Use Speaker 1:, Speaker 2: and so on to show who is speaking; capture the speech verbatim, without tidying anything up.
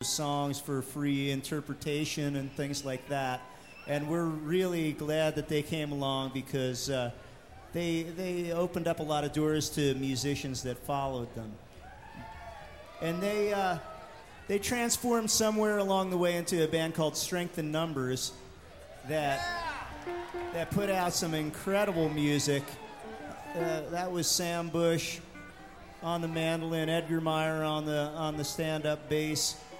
Speaker 1: songs for free interpretation and things like that. And we're really glad that they came along because uh, they they opened up a lot of doors to musicians that followed them. And they uh, they transformed somewhere along the way into a band called Strength in Numbers that that put out some incredible music. Uh, that was Sam Bush on the mandolin, Edgar Meyer on the on the stand-up bass.